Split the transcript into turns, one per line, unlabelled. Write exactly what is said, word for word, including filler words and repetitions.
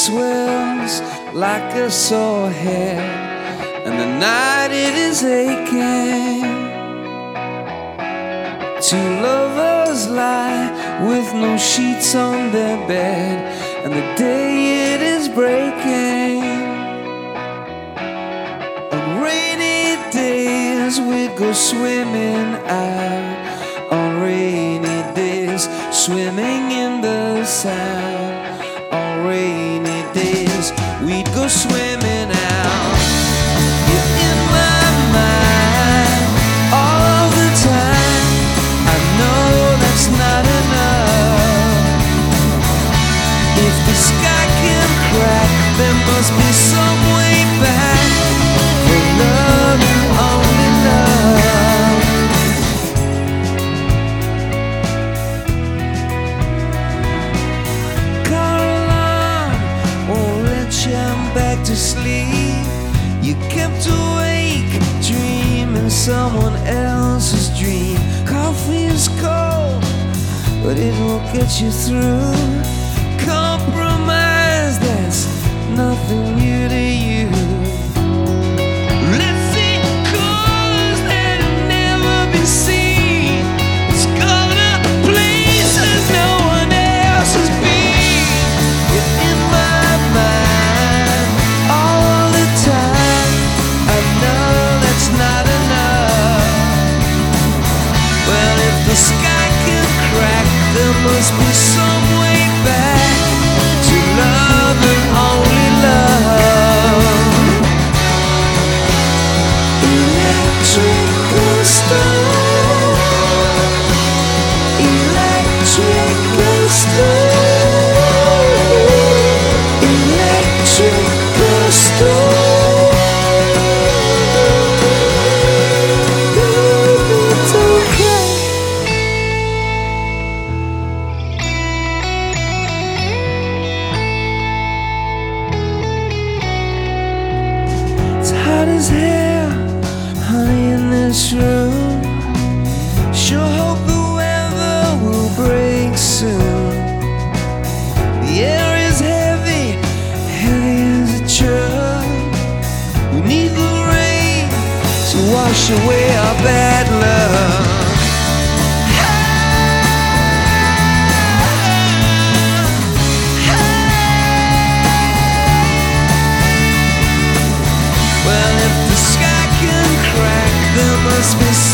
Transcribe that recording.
swells like a sore head, and the night it is aching. Two lovers lie with no sheets on their bed, and the day it is breaking. On rainy days we'd go swimming out, on rainy days swimming in the sand. On rainy days we'd go swimming out. You're in my mind all the time. I know that's not enough. If the sky can crack, there must be some way back for love and only love. Caroline won't let you back to sleep. You kept awake, dreaming someone else's dream. Coffee is cold, but it won't get you through. Compromise, that's nothing new to you. Let's see colors that have never been seen. Let's go to places no one else has been. You're in my mind all the time. I know that's not enough. Well, if the sky can crack, there must be some way back to love and only love. Electrical storm, electrical storm, electrical storm. It's okay. It's hot as hell, honey, in this room. Sure hope the weather will break soon. The air is heavy, heavy as a truck. We need the rain to wash away our bad luck. Well, if the sky can crack, there must be